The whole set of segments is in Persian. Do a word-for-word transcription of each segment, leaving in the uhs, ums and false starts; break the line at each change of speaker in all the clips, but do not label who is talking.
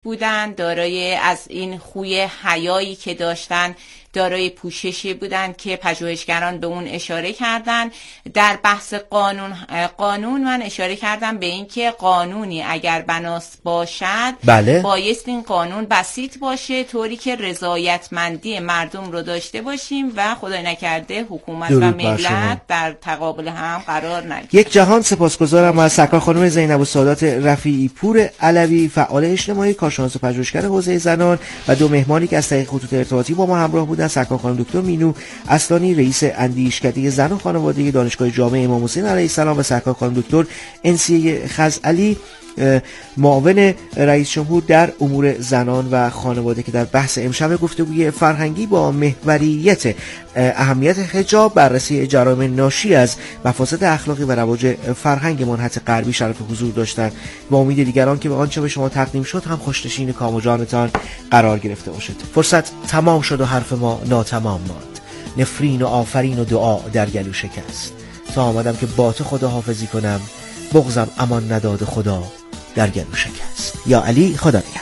بودن، دارای از این خوی حیایی که داشتن، دارای پوششی بودند که پژوهشگران به اون اشاره کردن. در بحث قانون قانون من اشاره کردم به این که قانونی اگر بناس باشد
بله.
بایست این قانون بسیط باشه طوری که رضایتمندی مردم رو داشته باشیم و خدای نکرده حکومت و ملت در تقابل هم قرار نگیرد.
یک جهان سپاسگزارم از سرکار خانم زینب السادات رفیعی پور علوی، فعال اجتماعی، کارشناس و پژوهشگر حوزه زنان و دو مهمانی که از طریق خطوط ارتباطی با ما همراه بودند، سرکار خانم دکتر مینو اصلانی رئیس اندیشکده زن و خانواده دانشگاه جامعه امام حسین علیه السلام و سرکار خانم دکتر انسیه خزعلی معاون رئیس جمهور در امور زنان و خانواده که در بحث امشب گفتگوی فرهنگی با محوریت اهمیت حجاب، بررسی جرایم ناشی از مفاسد اخلاقی و رواج فرهنگ منحط غربی شرف حضور داشتند. با امید دیگران که به آنچه به شما تقدیم شد هم خوشنشین کام و جانتان قرار گرفته باشد. فرصت تمام شد و حرف ما ناتمام ماند. نفرین و آفرین و دعا در گلو شکست. تا آمدم که با تو خدا حافظی کنم، بغضم امان نداد خدا در گلو شکست. یا علی، خدا نگهدار.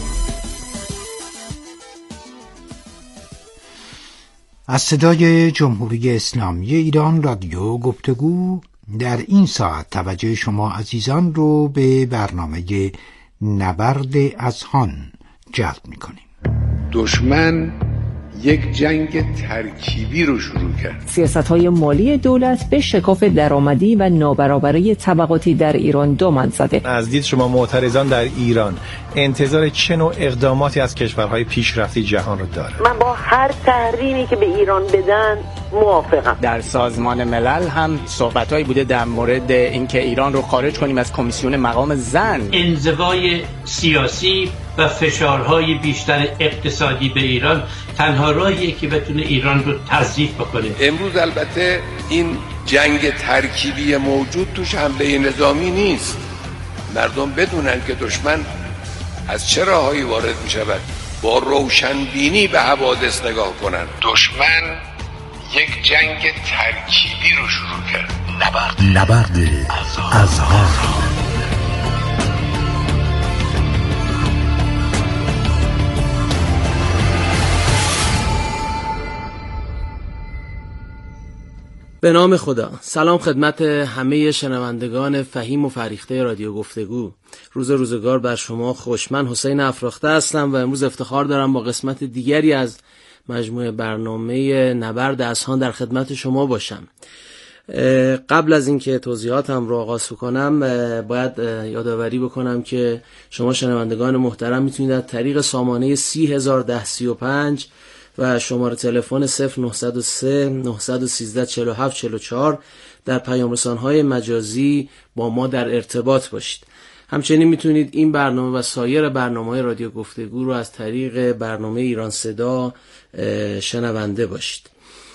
از صدای جمهوری اسلامی ایران رادیو گفتگو در این ساعت توجه شما عزیزان رو به برنامه نبرد اذهان جلب می‌کنیم.
دشمن یک جنگ ترکیبی رو شروع کرد.
سیاست‌های مالی دولت به شکاف درآمدی و نابرابری طبقاتی در ایران دامن زده.
از دید شما معترضان در ایران انتظار چه نوع اقداماتی از کشورهای پیشرفته جهان رو داره؟
من با هر تحریمی که به ایران بدن موافقم.
در سازمان ملل هم صحبتایی بوده در مورد اینکه ایران رو خارج کنیم از کمیسیون مقام زن.
انزوای سیاسی و فشارهای بیشتر اقتصادی به ایران تنها راهیه که بتونه ایران رو تضعیف بکنه.
امروز البته این جنگ ترکیبی موجود توش حمله نظامی نیست. مردم بدونن که دشمن از چه راههایی وارد می شود، با روشنبینی به حوادث نگاه کنن. دشمن یک جنگ ترکیبی رو شروع کرد.
نبرد نبرد اذهان.
به نام خدا. سلام خدمت همه شنوندگان فهیم و فریخته رادیو گفتگو. روز روزگار بر شما خوش. من حسین افراخته هستم و امروز افتخار دارم با قسمت دیگری از مجموعه برنامه نبرد اذهان در خدمت شما باشم. قبل از اینکه توضیحاتم رو آغاز کنم باید یادآوری بکنم که شما شنوندگان محترم میتونید از طریق سامانه سی هزار ده سی و پنج و شماره تلفن صفر نهصد و سه نهصد و سیزده چهل و هفت چهل و چهار در پیام رسان‌های مجازی با ما در ارتباط باشید. همچنین میتونید این برنامه و سایر برنامه‌های رادیو گفتگو رو از طریق برنامه ایران صدا شنونده باشید.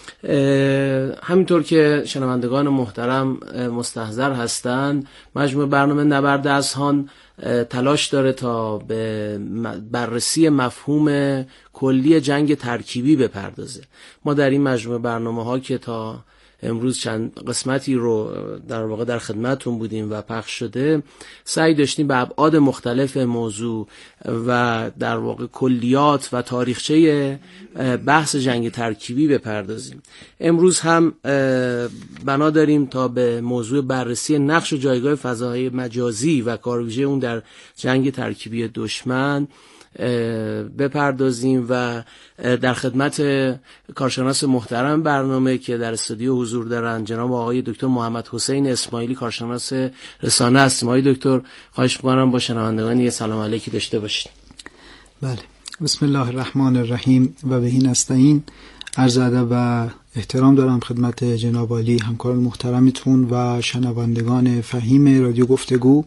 همینطور که شنوندگان محترم مستحضر هستند، مجموعه برنامه نبرد اذهان تلاش داره تا به بررسی مفهوم کلی جنگ ترکیبی بپردازه. ما در این مجموعه برنامه ها که تا امروز چند قسمتی رو در واقع در خدمتتون بودیم و پخش شده، سعی داشتیم به ابعاد مختلف موضوع و در واقع کلیات و تاریخچه بحث جنگ ترکیبی بپردازیم. امروز هم بنا داریم تا به موضوع بررسی نقش و جایگاه فضاهای مجازی و کارویژه اون در جنگ ترکیبی دشمن بپردازیم و در خدمت کارشناس محترم برنامه که در استودیو حضور دارن جناب آقای دکتر محمد حسین اسماعیلی کارشناس رسانه هستیم. آقای دکتر خواهش می‌کنم با شنوندگان یه سلام علیکی داشته باشید.
بله، بسم الله الرحمن الرحیم و بهی نستعین. عرض ادب و احترام دارم خدمت جناب عالی همکاران محترمتون و شنوندگان فهیم رادیو گفتگو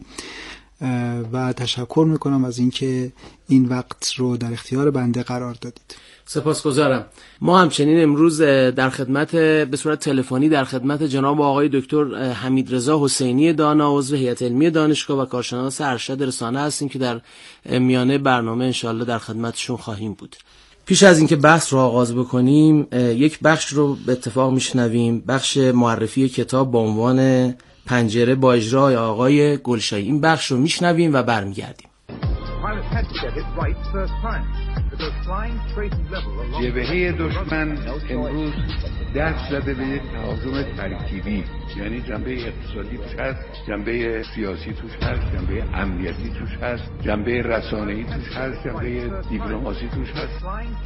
و تشکر میکنم از اینکه این وقت رو در اختیار بنده قرار دادید.
سپاسگزارم. ما همچنین امروز در خدمت به صورت تلفنی در خدمت جناب آقای دکتر حمیدرضا حسینی دانا عضو هیئت علمی دانشگاه و کارشناس ارشد رسانه هستیم که در میانه برنامه انشالله در خدمتشون خواهیم بود. پیش از اینکه بحث رو آغاز بکنیم یک بخش رو به اتفاق میشنویم، بخش معرفی کتاب با عنوان پنجره با اجرای آقای گلشایی. این بخش رو میشنویم و برمیگردیم.
جبهه دشمن امروز دست زده به یک تهاجم ترکیبی، یعنی جنبه اقتصادی توش هست، جنبه سیاسی توش هست، جنبه امنیتی توش هست، جنبه رسانه‌ای توش هست، جنبه دیپلماسی توش هست.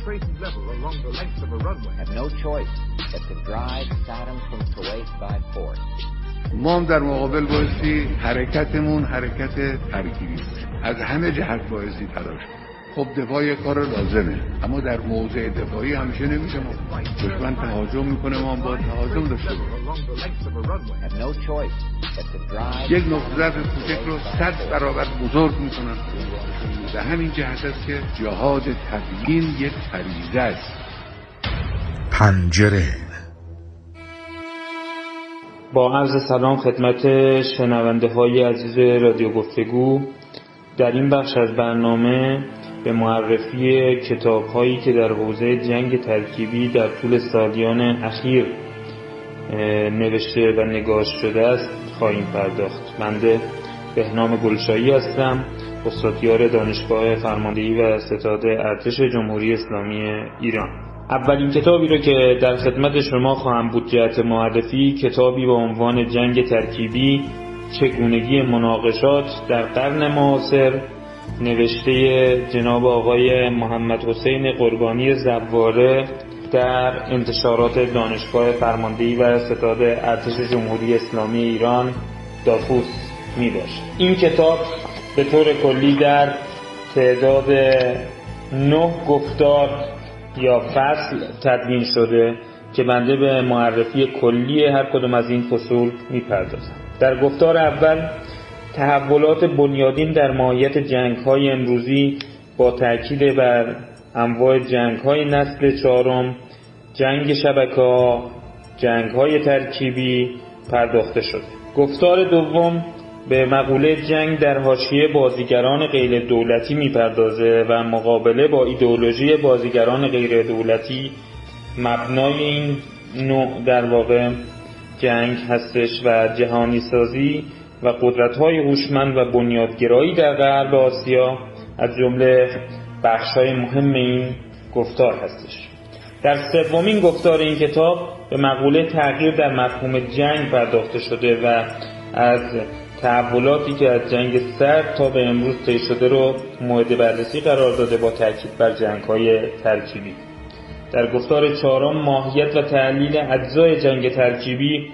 ما هم در مقابل بایستی حرکتمون حرکت ترکیبی باشه، از همه جهت بایستی تلاش. خب دفاع یک کار لازمه، اما در موضع دفاعی همیشه نمیشه. ما دشمن تهاجم میکنه، ما هم با تهاجم داشته باشیم. یک نقطه ضعف کوچک رو صد برابر بزرگ میکنن. به همین جهت است که جهاد تبیین یک فریضه است.
پنجره.
با عرض سلام خدمت شنونده های عزیز رادیو گفتگو، در این بخش از برنامه به معرفی کتاب هایی که در حوزه جنگ ترکیبی در طول سالیان اخیر نوشته و نگاشته شده است خواهیم پرداخت. بنده بهنام گلشایی هستم، استادیار دانشگاه فرماندهی و ستاد ارتش جمهوری اسلامی ایران. اولین کتابی رو که در خدمت شما خواهم بود جهت معرفی، کتابی با عنوان جنگ ترکیبی، چگونگی مناقشات در قرن معاصر، نوشته جناب آقای محمد حسین قربانی زواره در انتشارات دانشگاه فرماندهی و ستاد ارتش جمهوری اسلامی ایران دافوس می باشد. این کتاب به طور کلی در تعداد نه گفتار یا فصل تدوین شده که بنده به معرفی کلی هر کدام از این فصول میپردازم. در گفتار اول تحولات بنیادین در ماهیت جنگ‌های امروزی با تأکید بر انواع جنگ‌های نسل چهارم، جنگ شبکه‌ها، جنگ‌های ترکیبی پرداخته شد. گفتار دوم به مقوله جنگ در حاشیه بازیگران غیر دولتی میپردازه و مقابله با ایدئولوژی بازیگران غیر دولتی مبنای این نوع در واقع جنگ هستش و جهانی سازی و قدرت‌های هوشمند و بنیادگرایی در غرب آسیا از جمله بخش‌های مهم این گفتار هستش. در سومین گفتار این کتاب به مقوله تغییر در مفهوم جنگ پرداخته شده و از تحولاتی که از جنگ سرد تا به امروز طی شده رو مورد بررسی قرار داده با تاکید بر جنگ‌های ترکیبی. در گفتار چهارم ماهیت و تحلیل اجزای جنگ ترکیبی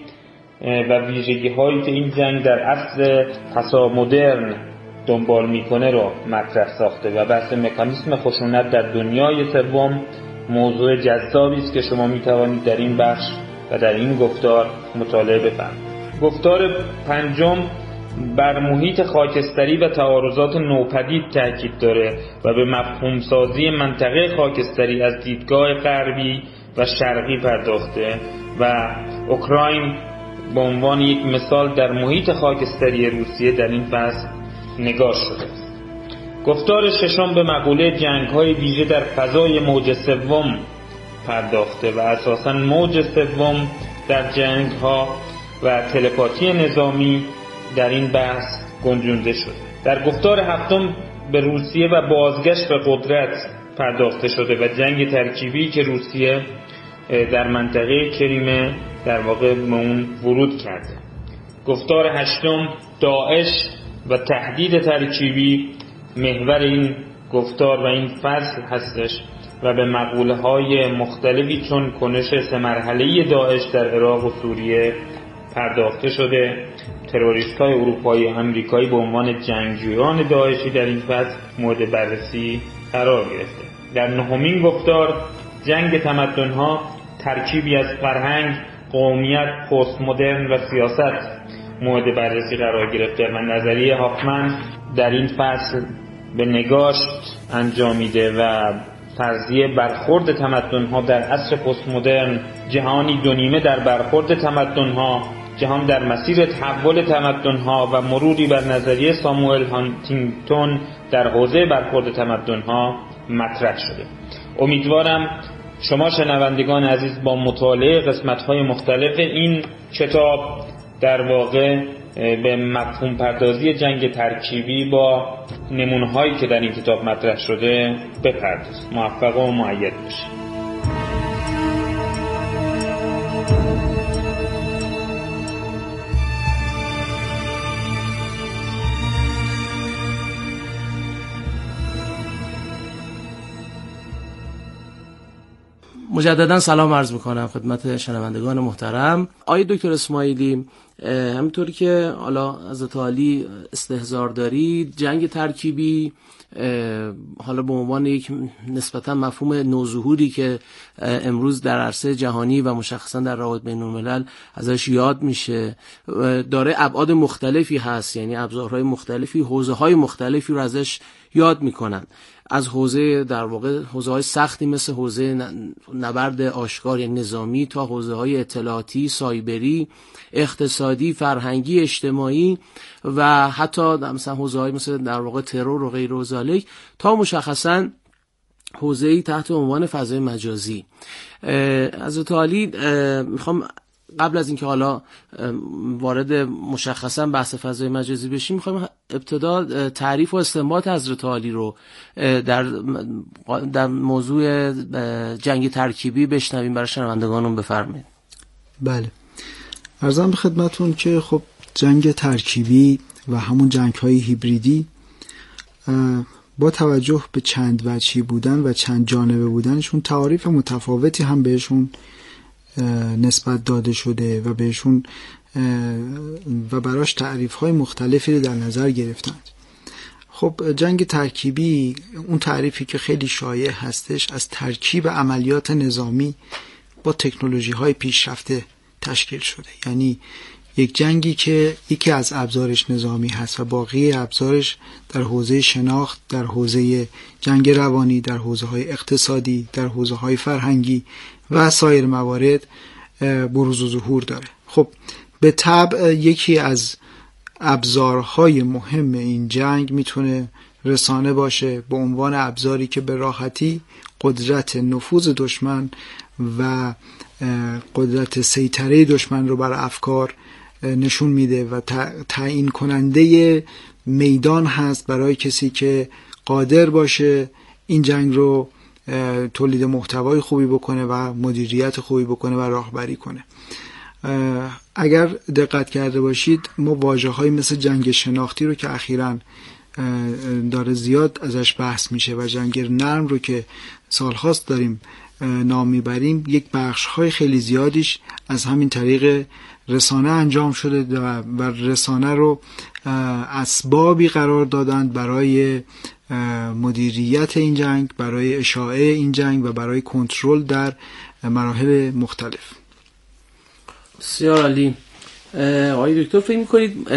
و ویژگی‌هایی که این جنگ در عصر پسامدرن دنبال می‌کنه رو مطرح ساخته و بحث مکانیسم خشونت در دنیای سوم موضوع جذابی است که شما می‌توانید در این بخش و در این گفتار مطالعه بفرمایید. گفتار پنجم بر محیط خاکستری و تعارضات نوپدید تاکید داره و به مفهوم سازی منطقه خاکستری از دیدگاه غربی و شرقی پرداخته و اوکراین به عنوان یک مثال در محیط خاکستری روسیه در این فصل نگاه شده. گفتار ششم به مقوله جنگ‌های ویژه در فضای موج سوم پرداخته و اساساً موج سوم در جنگ‌ها و تلپاتی نظامی در این بحث گنجونده شده. در گفتار هفتم به روسیه و بازگشت به قدرت پرداخته شده و جنگ ترکیبی که روسیه در منطقه کریمه در واقع به اون ورود کرده. گفتار هشتم داعش و تهدید ترکیبی محور این گفتار و این فصل هستش و به مقوله های مختلفی چون کنش سه مرحله‌ای داعش در عراق و سوریه پرداخته شده. تروریست های اروپایی و امریکایی به عنوان جنگجویان داعشی در این فصل مورد بررسی قرار گرفته. در نهمین گفتار جنگ تمدن ها ترکیبی از فرهنگ، قومیت، پست مدرن و سیاست مورد بررسی قرار گرفته و نظریه هافمن در این فصل به نگاشت انجامیده و فرضیه برخورد تمدن‌ها در عصر پست مدرن، جهانی دو نیمه در برخورد تمدن‌ها، جهان در مسیر تحول تمدن‌ها و مروری بر نظریه ساموئل هانتینگتون در حوزه برخورد تمدن‌ها مطرح شده. امیدوارم شما شنوندگان عزیز با مطالعه قسمت‌های مختلف این کتاب در واقع به مفهوم پردازی جنگ ترکیبی با نمونه‌هایی که در این کتاب مطرح شده بپردازیم. موفق و مؤید باشید.
مجددا سلام عرض میکنم خدمت شنوندگان محترم. آقای دکتر اسماعیلی، همینطوری که حالا حضرت عالی استحضار دارید، جنگ ترکیبی حالا به عنوان یک نسبتا مفهوم نوظهوری که امروز در عرصه جهانی و مشخصا در روابط بین الملل ازش یاد میشه، داره ابعاد مختلفی هست، یعنی ابزارهای مختلفی، حوزه‌های مختلفی رو ازش یاد میکنن، از حوزه در واقع حوزه های سختی مثل حوزه نبرد آشکار یعنی نظامی تا حوزه های اطلاعاتی، سایبری، اقتصادی، فرهنگی، اجتماعی و حتی مثلا حوزه های مثل در واقع ترور و غیر و ذالک تا مشخصا حوزه‌ای تحت عنوان فضای مجازی. حضرت عالی میخوام قبل از اینکه حالا وارد مشخصا بحث فضای مجازی بشیم، میخوایم ابتدا تعریف و استنباط حضرت عالی رو در در موضوع جنگ ترکیبی بشنویم. برای شنوندگانم بفرمایید.
بله، عرضم به خدمتون که خب جنگ ترکیبی و همون جنگ‌های هیبریدی با توجه به چند وجهی بودن و چند جانبه بودنشون تعاریف متفاوتی هم بهشون نسبت داده شده و بهشون و براش تعریف‌های مختلفی رو در نظر گرفتند. خب جنگ ترکیبی اون تعریفی که خیلی شایع هستش از ترکیب عملیات نظامی با تکنولوژی‌های پیشرفته تشکیل شده، یعنی یک جنگی که یکی از ابزارش نظامی هست و باقی ابزارش در حوزه شناخت، در حوزه جنگ روانی، در حوزه‌های اقتصادی، در حوزه‌های فرهنگی و سایر موارد بروز و ظهور داره. خب به طبع یکی از ابزارهای مهم این جنگ میتونه رسانه باشه به عنوان ابزاری که به راحتی قدرت نفوذ دشمن و قدرت سیطره دشمن رو بر افکار نشون میده و تعیین کننده میدان هست برای کسی که قادر باشه این جنگ رو تولید محتوای خوبی بکنه و مدیریت خوبی بکنه و راهبری کنه. اگر دقت کرده باشید ما واژه‌هایی مثل جنگ شناختی رو که اخیراً داره زیاد ازش بحث میشه و جنگ نرم رو که سالهاست داریم نام میبریم، یک بخش‌های خیلی زیادیش از همین طریق رسانه انجام شده و رسانه رو اسبابی قرار دادند برای مدیریت این جنگ، برای اشاعه این جنگ و برای کنترل در مراحل مختلف.
بسیار عالی. آقای دکتر فکر می‌کنید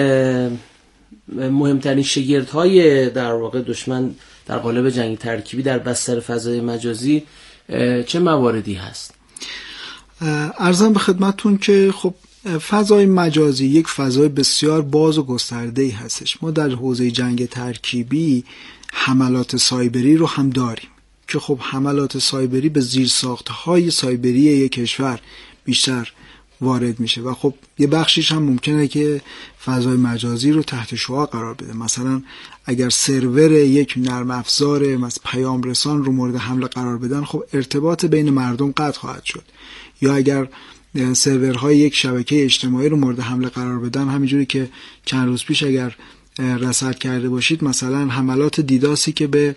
مهمترین شگردهای در واقع دشمن در قالب جنگ ترکیبی در بستر فضای مجازی چه مواردی هست؟
عرضم به خدمتتون که خب فضای مجازی یک فضای بسیار باز و گسترده‌ای هستش. ما در حوزه جنگ ترکیبی حملات سایبری رو هم داریم که خب حملات سایبری به زیرساخت‌های سایبری یک کشور بیشتر وارد میشه و خب یه بخشیش هم ممکنه که فضای مجازی رو تحت شعاع قرار بده. مثلا اگر سرور یک نرم افزار مثل پیام رسان رو مورد حمله قرار بدن، خب ارتباط بین مردم قطع خواهد شد. یا اگر سرورهای یک شبکه اجتماعی رو مورد حمله قرار بدن، همینجوری که چند روز پیش اگر رصد کرده باشید مثلا حملات دیداسی که به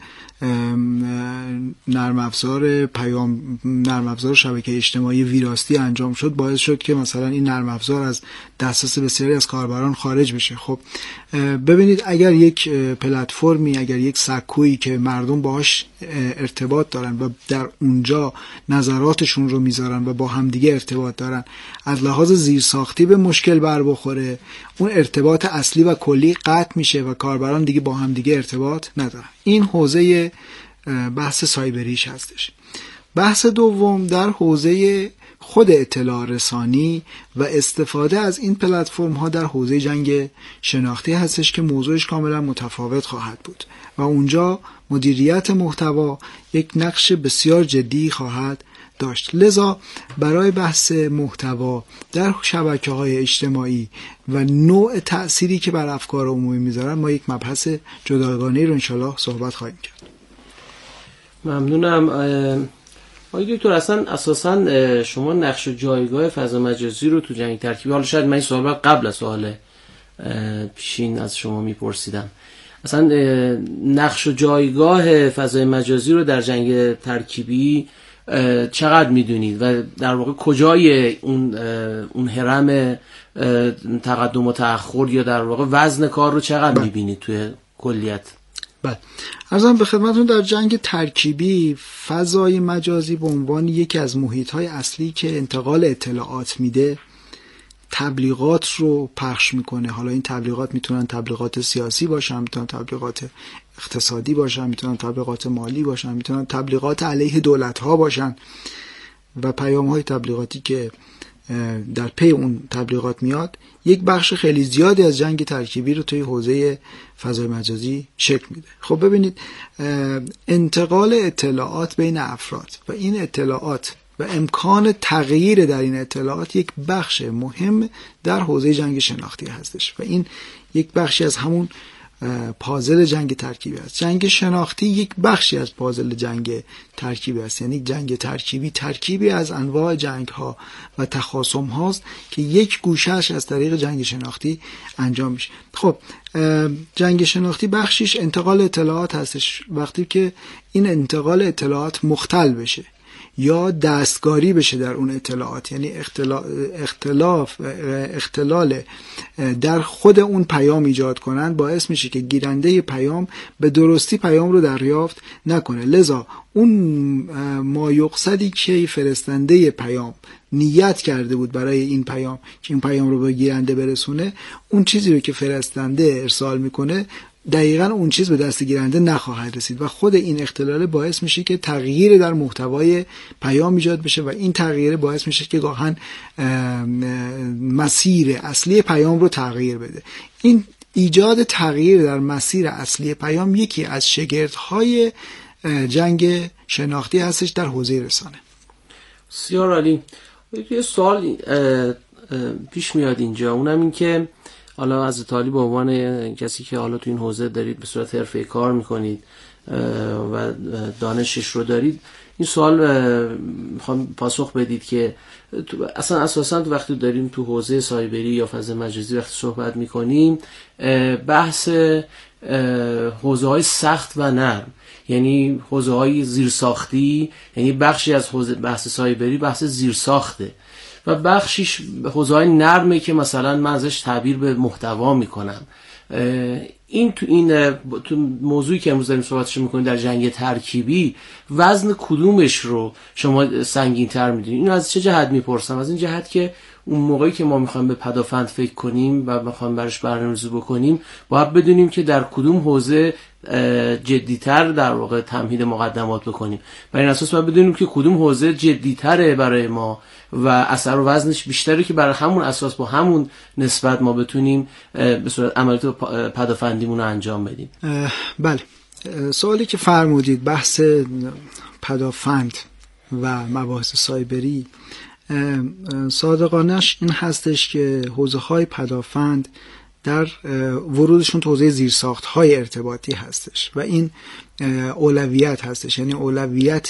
نرم افزار پیام نرم افزار شبکه اجتماعی ویراستی انجام شد، باعث شد که مثلا این نرم افزار از دسترس بسیاری از کاربران خارج بشه. خب ببینید اگر یک پلتفرمی، اگر یک سکویی که مردم باهاش ارتباط دارن و در اونجا نظراتشون رو میذارن و با همدیگه ارتباط دارن، از لحاظ زیرساختی به مشکل بر بخوره، اون ارتباط اصلی و کلی قطع میشه و کاربران دیگه با همدیگه ارتباط ندارن. این حوزه بحث سایبریش هستش. بحث دوم در حوزه خود اطلاع رسانی و استفاده از این پلتفرم ها در حوزه جنگ شناختی هستش که موضوعش کاملا متفاوت خواهد بود و اونجا مدیریت محتوا یک نقش بسیار جدی خواهد داشت. لذا برای بحث محتوا در شبکه‌های اجتماعی و نوع تأثیری که بر افکار عمومی میذارن ما یک مبحث جداگانه رو انشالله صحبت خواهیم کرد.
ممنونم. آقای دکتر، اصلا اساسا شما نقش و جایگاه فضا مجازی رو تو جنگ ترکیبی، حالا شاید من این سوال قبل از سوال پیشین از شما میپرسیدم، اصلا نقش و جایگاه فضای مجازی رو در جنگ ترکیبی چقدر میدونید و در واقع کجای اون اون هرم تقدم و تأخر یا در واقع وزن کار رو چقدر میبینید توی کلیت؟
بله، عرضم به خدمتتون در جنگ ترکیبی فضای مجازی به عنوان یکی از محیط‌های اصلی که انتقال اطلاعات میده، تبلیغات رو پخش میکنه. حالا این تبلیغات میتونن تبلیغات سیاسی باشن، میتونن تبلیغات اقتصادی باشن، میتونن تبلیغات مالی باشن، میتونن تبلیغات علیه دولت‌ها باشن و پیام‌های تبلیغاتی که در پی اون تبلیغات میاد یک بخش خیلی زیادی از جنگ ترکیبی رو توی حوزه فضای مجازی شکل میده. خب ببینید، انتقال اطلاعات بین افراد و این اطلاعات و امکان تغییر در این اطلاعات یک بخش مهم در حوزه جنگ شناختی هستش و این یک بخشی از همون پازل جنگ ترکیبی است. جنگ شناختی یک بخشی از پازل جنگ ترکیبی است، یعنی جنگ ترکیبی ترکیبی از انواع جنگ ها و تخاصم هاست که یک گوشهش از طریق جنگ شناختی انجام میشه. خب جنگ شناختی بخشیش انتقال اطلاعات هستش. وقتی که این انتقال اطلاعات مختل بشه یا دستکاری بشه در اون اطلاعات، یعنی اختلاف اختلال در خود اون پیام ایجاد کنن، باعث میشه که گیرنده پیام به درستی پیام رو دریافت نکنه. لذا اون مایقصدی که فرستنده پیام نیت کرده بود برای این پیام که این پیام رو به گیرنده برسونه، اون چیزی رو که فرستنده ارسال میکنه دقیقاً اون چیز به دست گیرنده نخواهد رسید و خود این اختلال باعث میشه که تغییر در محتوای پیام ایجاد بشه و این تغییر باعث میشه که گاهن مسیر اصلی پیام رو تغییر بده. این ایجاد تغییر در مسیر اصلی پیام یکی از شگردهای جنگ شناختی هستش در حوزه رسانه.
بسیار عالی. یه سوال پیش میاد اینجا، اونم این که حالا از طالب به عنوان کسی که حالا تو این حوزه دارید به صورت حرفه‌ای کار میکنید و دانشش رو دارید، این سوال میخوام پاسخ بدید که اصلا اساسا تو وقتی داریم تو حوزه سایبری یا فضای مجازی وقتی صحبت میکنیم، بحث حوزه های سخت و نرم، یعنی حوزه های زیرساختی، یعنی بخشی از حوزه بحث سایبری بحث زیرساخته و بخشیش حوزه‌های نرمه که مثلا من ازش تعبیر به محتوا میکنم. این تو این تو موضوعی که امروز داریم صحبتش میکنیم در جنگ ترکیبی، وزن کدومش رو شما سنگین‌تر میدونید؟ اینو از چه جهت میپرسم؟ از این جهت که اون موقعی که ما میخوایم به پدافند فکر کنیم و میخوایم براش برنامه‌ریزی بکنیم، باید بدونیم که در کدوم حوزه جدی‌تر در واقع تمهید مقدمات بکنیم. بر این اساس باید بدونیم که کدوم حوزه جدی‌تره برای ما و اثر و وزنش بیشتره که برای همون اساس با همون نسبت ما بتونیم به صورت عملیات پدافندیمون رو انجام بدیم.
بله، سوالی که فرمودید بحث پدافند و مباحث سایبری، صادقانش این هستش که حوزه‌های پدافند در ورودشون تو حوزه زیرساخت‌های ارتباطی هستش و این اولویت هستش، یعنی اولویت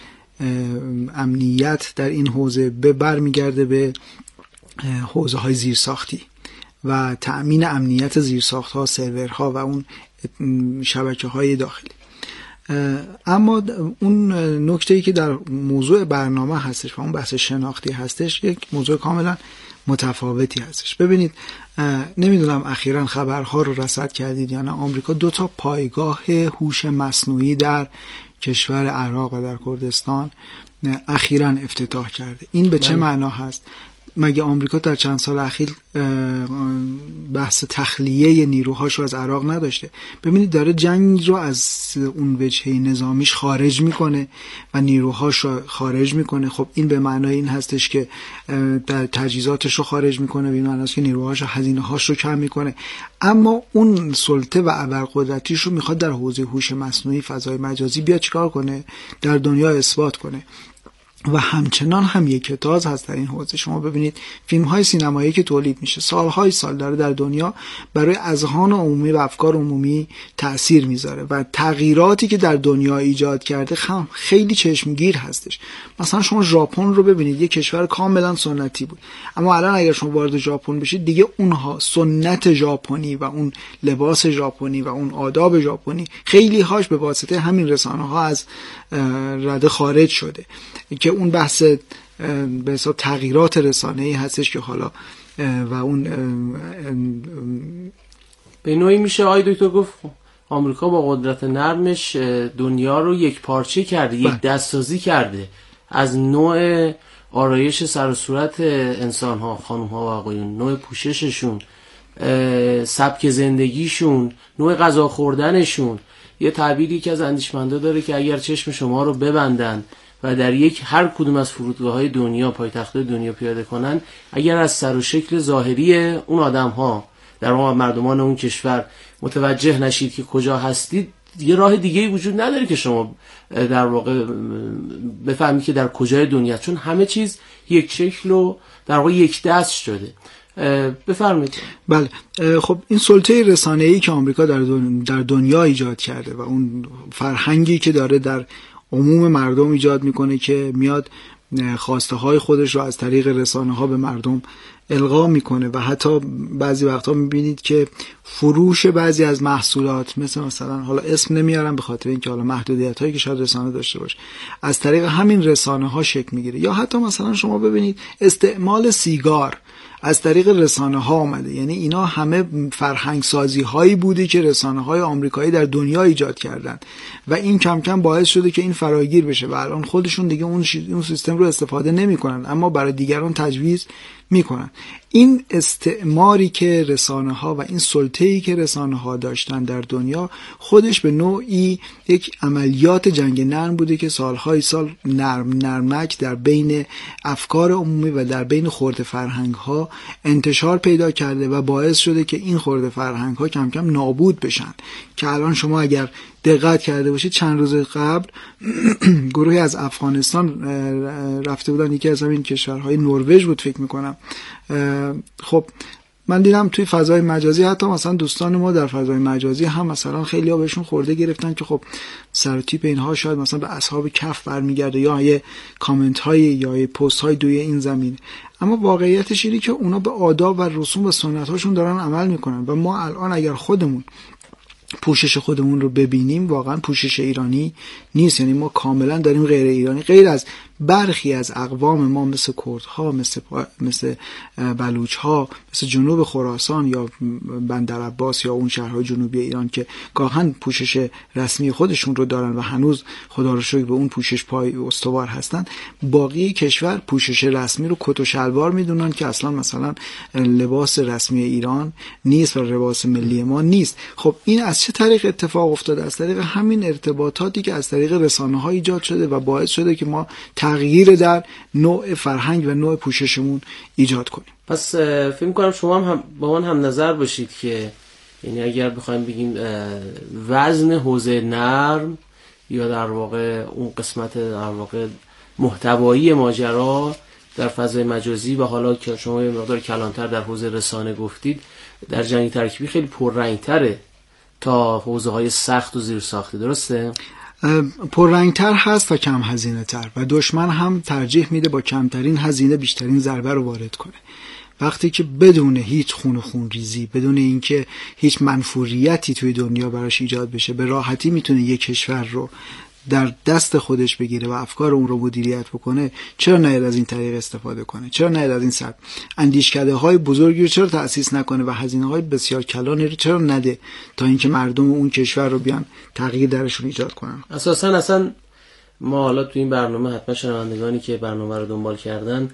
امنیت در این حوزه به برمیگرده به حوزه های زیرساختی و تأمین امنیت زیرساخت ها، سرورها و اون شبکه های داخلی. اما اون نکته‌ای که در موضوع برنامه هستش و اون بحث شناختی هستش یک موضوع کاملا متفاوتی هستش. ببینید، نمیدونم اخیراً خبرها رو رصد کردید یا نه، آمریکا دو تا پایگاه هوش مصنوعی در کشور عراق و در کردستان اخیراً افتتاح کرده. این به چه معنا هست؟ مگه آمریکا در چند سال اخیر بحث تخلیه نیروهاش رو از عراق نداشته؟ ببینید داره جنگ رو از اون وجهه نظامیش خارج میکنه و نیروهاش رو خارج میکنه. خب این به معنای این هستش که در تجهیزاتش رو خارج میکنه، به این معنی است که نیروهاش و هزینه‌هاش رو کم میکنه، اما اون سلطه و ابرقدرتیش رو میخواد در حوزه هوش مصنوعی، فضای مجازی بیا چیکار کنه؟ در دنیا اثبات کنه. و همچنان هم یک تاز هست در این حوزه. شما ببینید فیلم های سینمایی که تولید میشه سالهای سال داره در دنیا برای اذهان عمومی و افکار عمومی تأثیر میذاره و تغییراتی که در دنیا ایجاد کرده هم خیلی چشمگیر هستش. مثلا شما ژاپن رو ببینید، یک کشور کاملا سنتی بود، اما الان اگر شما وارد ژاپن بشید دیگه اونها سنت ژاپنی و اون لباس ژاپنی و اون آداب ژاپنی خیلی هاش به واسطه همین رسانه ها از رده خارج شده که اون بحث به حساب تغییرات رسانه‌ای هستش که حالا و اون
به نوعی میشه آقای دکتر گفت آمریکا با قدرت نرمش دنیا رو یک پارچه کرده، یک دستسازی کرده از نوع آرایش سر و صورت انسان ها، خانم ها و آقایون، نوع پوشششون، سبک زندگیشون، نوع غذا خوردنشون. یه تعبیری که از اندیشمندا داره که اگر چشم شما رو ببندن و در یک هر کدوم از فرودگاه‌های دنیا، پایتخت‌های دنیا پیاده کنن، اگر از سر و شکل ظاهری اون آدم‌ها در واقع مردمان اون کشور متوجه نشید که کجا هستید، یه راه دیگه‌ای وجود نداره که شما در واقع بفهمید که در کجای دنیا، چون همه چیز یک شکل و در واقع یک دست شده. بفرمایید.
بله، خب این سلطه رسانه‌ای که آمریکا در دنیا, در دنیا ایجاد کرده و اون فرهنگی که داره در عموم مردم ایجاد میکنه که میاد خواسته های خودش رو از طریق رسانه ها به مردم القا میکنه و حتی بعضی وقتا میبینید که فروش بعضی از محصولات مثل مثلا حالا اسم نمیارم به خاطر اینکه حالا محدودیت هایی که شاید رسانه داشته باشه از طریق همین رسانه ها شکل میگیره. یا حتی مثلا شما ببینید استعمال سیگار از طریق رسانه ها آمده. یعنی اینا همه فرهنگ سازی هایی بوده که رسانه های آمریکایی در دنیا ایجاد کردن و این کم کم باعث شده که این فراگیر بشه و الان خودشون دیگه اون, اون سیستم رو استفاده نمی کنن اما برای دیگران تجویز میکنن. این استعماری که رسانه ها و این سلطه‌ای که رسانه ها داشتن در دنیا خودش به نوعی یک عملیات جنگ نرم بوده که سالهای سال نرم نرمک در بین افکار عمومی و در بین خرد فرهنگ ها انتشار پیدا کرده و باعث شده که این خرد فرهنگ ها کم کم نابود بشن. که الان شما اگر دقت کرده باشید چند روز قبل گروهی از افغانستان رفته بودن یکی از همین کشورهای نروژ بود فکر میکنم. خب من دیدم توی فضای مجازی حتی مثلا دوستان ما در فضای مجازی هم مثلا خیلی ها بهشون خورده گرفتن که خب سرتیپ اینها شاید مثلا به اصحاب کهف برمیگرده یا یه کامنت های یا یه پست های دوی این زمینه. اما واقعیتش اینه که اونا به آداب و رسوم و سنت هاشون دارن عمل میکنن و ما الان اگر خودمون پوشش خودمون رو ببینیم واقعا پوشش ایرانی نیست. یعنی ما کاملا داریم غیر ایرانی، غیر از برخی از اقوام ما مثل کردها، مثل مثل بلوچها، مثل جنوب خراسان یا بندرعباس یا اون شهرهای جنوبی ایران که گاهن پوشش رسمی خودشون رو دارن و هنوز خدا رو شکر به اون پوشش پای استوار هستن. باقی کشور پوشش رسمی رو کت و شلوار میدونن که اصلا مثلا لباس رسمی ایران نیست و لباس ملی ما نیست. خب این از چه طریق اتفاق افتاده؟ از طریق همین ارتباطاتی که از طریق رسانه‌ها ایجاد شده و باعث شده که ما تغییر در نوع فرهنگ و نوع پوششمون ایجاد کنیم.
پس فکر می‌کنم شما هم با من هم نظر باشید که یعنی اگر بخوایم بگیم وزن حوزه نرم یا در واقع اون قسمت در واقع محتوایی ماجرا در فضای مجازی و حالا که شما یه مقدار کلانتر در حوزه رسانه گفتید در جنگ ترکیبی خیلی پررنگ‌تره تا حوزه های سخت و زیر ساخته، درسته؟
پررنگتر هست و کم هزینه تر و دشمن هم ترجیح میده با کمترین هزینه بیشترین ضربه رو وارد کنه. وقتی که بدون هیچ خون و خون ریزی، بدون اینکه هیچ منفوریتی توی دنیا براش ایجاد بشه، به راحتی میتونه یک کشور رو در دست خودش بگیره و افکار اون رو مدیریت بکنه، چرا نه از این طریق استفاده کنه؟ چرا نه از این سبب اندیشکده های بزرگی رو چرا تأسیس نکنه و هزینه های بسیار کلانی رو چرا نده تا اینکه مردم اون کشور رو بیان تغییر درشون ایجاد کنن؟
اساسا اصلا ما حالا تو این برنامه حتما شنوندگانی که برنامه رو دنبال کردن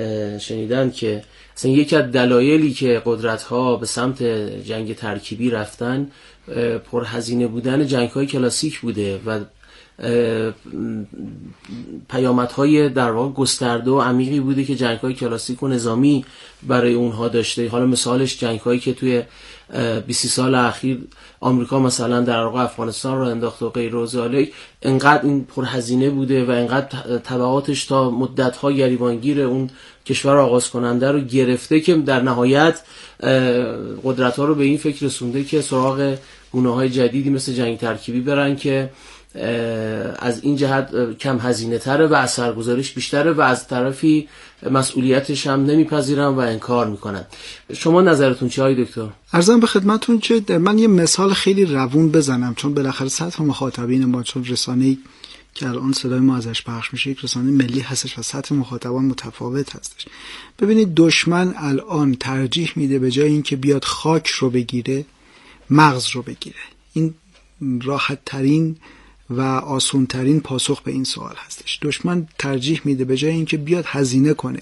شنیدن که اصلا یکی از دلایلی که قدرت‌ها به سمت جنگ ترکیبی رفتن پرهزینه بودن جنگ‌های کلاسیک بوده و پیامدهای در واقع گسترده و عمیقی بوده که جنگ‌های کلاسیک و نظامی برای اونها داشته. حالا مثالش جنگ‌هایی که توی بیست سال اخیر آمریکا مثلا در واقع افغانستان رو انداخت و غیر و ذالک، انقدر این پرهزینه بوده و انقدر تبعاتش تا مدت‌ها گریبانگیر اون کشور آغاز کننده رو گرفته که در نهایت قدرت‌ها رو به این فکر رسونده که سراغ گونه‌های جدیدی مثل جنگ ترکیبی برن که از این جهت کم هزینه تره و اثرگذاریش بیشتره و از طرفی مسئولیتش هم نمیپذیرن و انکار میکنن. شما نظرتون چیه آقای دکتر؟
عرضم به خدمتون که من یه مثال خیلی روون بزنم، چون بالاخره سطح مخاطبین ما، چون رسانه‌ای که الان صدای ما ازش پخش میشه یک رسانه ملی هستش و سطح مخاطبان متفاوت هستش. ببینید دشمن الان ترجیح میده به جای اینکه بیاد خاک رو بگیره، مغز رو بگیره. این راحت ترین و آسون ترین پاسخ به این سوال هستش. دشمن ترجیح میده به جای اینکه بیاد هزینه کنه،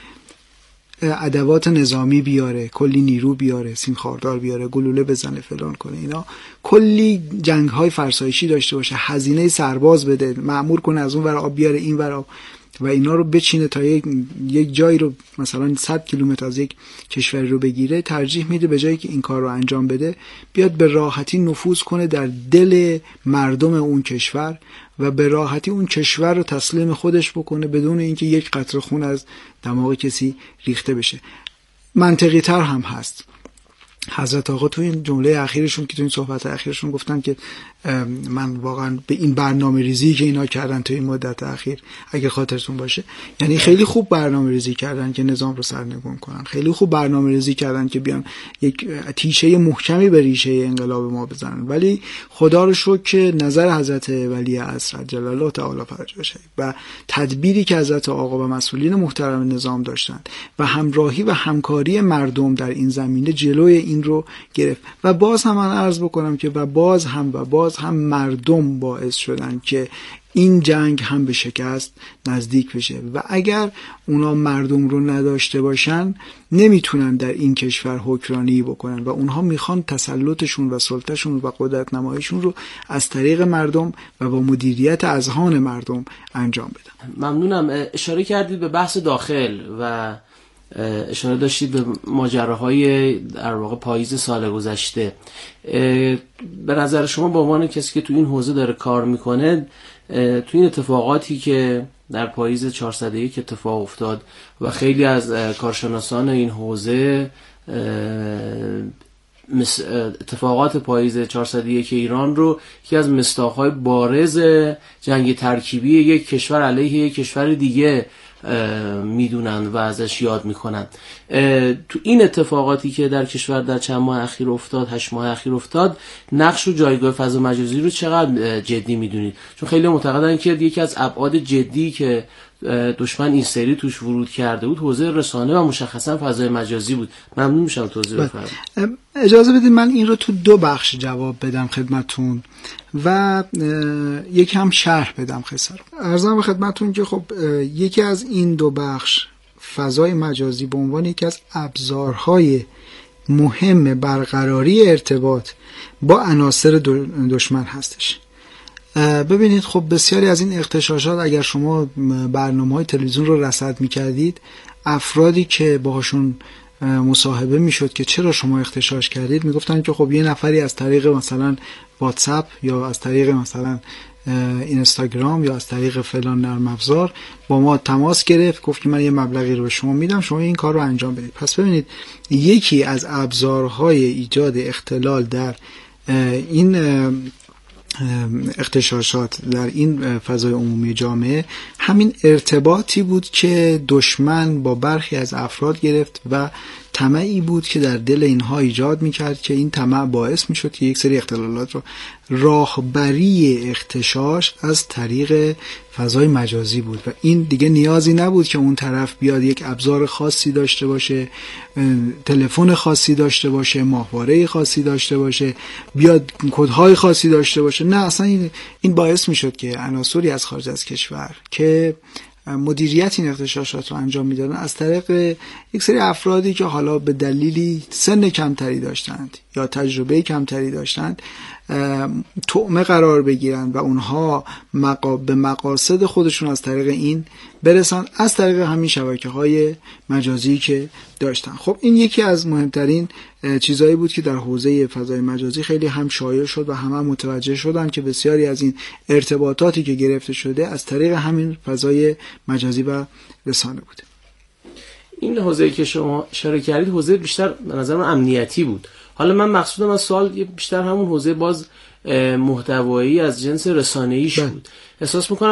ادوات نظامی بیاره، کلی نیرو بیاره، سیم خاردار بیاره، گلوله بزنه، فلان کنه، اینا کلی جنگ های فرسایشی داشته باشه، هزینه سرباز بده، مأمور کنه از اون ور آب بیاره این ور آب و اینا رو بچینه تا یک یک جایی رو مثلا صد کیلومتر از یک کشوری رو بگیره، ترجیح میده به جایی که این کار رو انجام بده بیاد به راحتی نفوذ کنه در دل مردم اون کشور و به راحتی اون کشور رو تسلیم خودش بکنه بدون اینکه یک قطره خون از دماغ کسی ریخته بشه. منطقی تر هم هست. حضرت آقا تو این جمله اخیرشون که تو این صحبت اخیرشون گفتن که من واقعا به این برنامه ریزی که اینا کردن تو این مدت اخیر، اگه خاطرتون باشه، یعنی خیلی خوب برنامه ریزی کردن که نظام رو سرنگون کنن، خیلی خوب برنامه ریزی کردن که بیان یک تیشه محکمی به ریشه انقلاب ما بزنن، ولی خدا رو شکر که نظر حضرت ولی عصر عجل الله تعالی فرجه و تدبیری که حضرت آقا و مسئولین محترم نظام داشتن و همراهی و همکاری مردم در این زمینه جلوی این رو گرفت. و باز هم من عرض بکنم که و باز هم و باز هم مردم باعث شدن که این جنگ هم به شکست نزدیک بشه و اگر اونا مردم رو نداشته باشن نمیتونن در این کشور حکمرانی بکنن و اونها میخوان تسلطشون و سلطهشون و قدرت نماییشون رو از طریق مردم و با مدیریت اذهان مردم انجام بدن.
ممنونم. اشاره کردید به بحث داخل و اشاره داشتید به ماجراهای در واقع پاییز سال گذشته. به نظر شما به عنوان کسی که تو این حوزه داره کار میکنه، تو این اتفاقاتی که در پاییز چهارصد و یک اتفاق افتاد و خیلی از کارشناسان این حوزه اتفاقات پاییز چهارصد و یک ایران رو یکی از مصداق‌های بارز جنگ ترکیبی یک کشور علیه یک کشور دیگه میدونن و ازش یاد میکنن. تو این اتفاقاتی که در کشور در چند ماه اخیر افتاد، هشت ماه اخیر افتاد، نقش و جایگاه فضا مجازی رو چقدر جدی میدونید؟ چون خیلی معتقدن که یکی از ابعاد جدی که دشمن این سری توش ورود کرده بود حوزه رسانه و مشخصا فضای مجازی بود. ممنون میشم توضیح بفرمایید.
اجازه بدید من این رو تو دو بخش جواب بدم خدمتون و یک هم شرح بدم خسر. عرضم به خدمتون که خب یکی از این دو بخش، فضای مجازی به عنوان یکی از ابزارهای مهم برقراری ارتباط با عناصر دشمن هستش. ببینید خب بسیاری از این اغتشاشات اگر شما برنامه‌های تلویزیون رو رصد می‌کردید، افرادی که باهاشون مصاحبه میشد که چرا شما اغتشاش کردید میگفتن که خب یه نفری از طریق مثلا واتساپ یا از طریق مثلا اینستاگرام یا از طریق فلان نرم افزار با ما تماس گرفت، گفت که من یه مبلغی رو به شما میدم، شما این کار رو انجام بدید. پس ببینید یکی از ابزارهای ایجاد اختلال در این اغتشاشات در این فضای عمومی جامعه همین ارتباطی بود که دشمن با برخی از افراد گرفت و طمعی بود که در دل اینها ایجاد میکرد که این طمع باعث میشد که یک سری اختلالات رو راهبری اغتشاش از طریق فضای مجازی بود و این دیگه نیازی نبود که اون طرف بیاد یک ابزار خاصی داشته باشه، تلفن خاصی داشته باشه، ماهواره خاصی داشته باشه، بیاد کدهای خاصی داشته باشه. نه، اصلا این این باعث میشد که عناصری از خارج از کشور که مدیریت این اغتشاشات رو انجام میدادن از طریق یک سری افرادی که حالا به دلیلی سن کمتری داشتند یا تجربه کمتری داشتند طعمه قرار بگیرن و اونها مقا... به مقاصد خودشون از طریق این برسن، از طریق همین شبکه‌های مجازی که داشتن. خب این یکی از مهمترین چیزایی بود که در حوزه فضای مجازی خیلی هم شایع شد و همه هم متوجه شدن که بسیاری از این ارتباطاتی که گرفته شده از طریق همین فضای مجازی و رسانه بوده.
این حوزه‌ای که شما اشاره کردید حوزه بیشتر به نظر من امنیتی بود. حالا من مقصودم از سوال بیشتر همون حوزه باز محتوایی از جنس رسانه‌ایش بود. احساس می‌کنم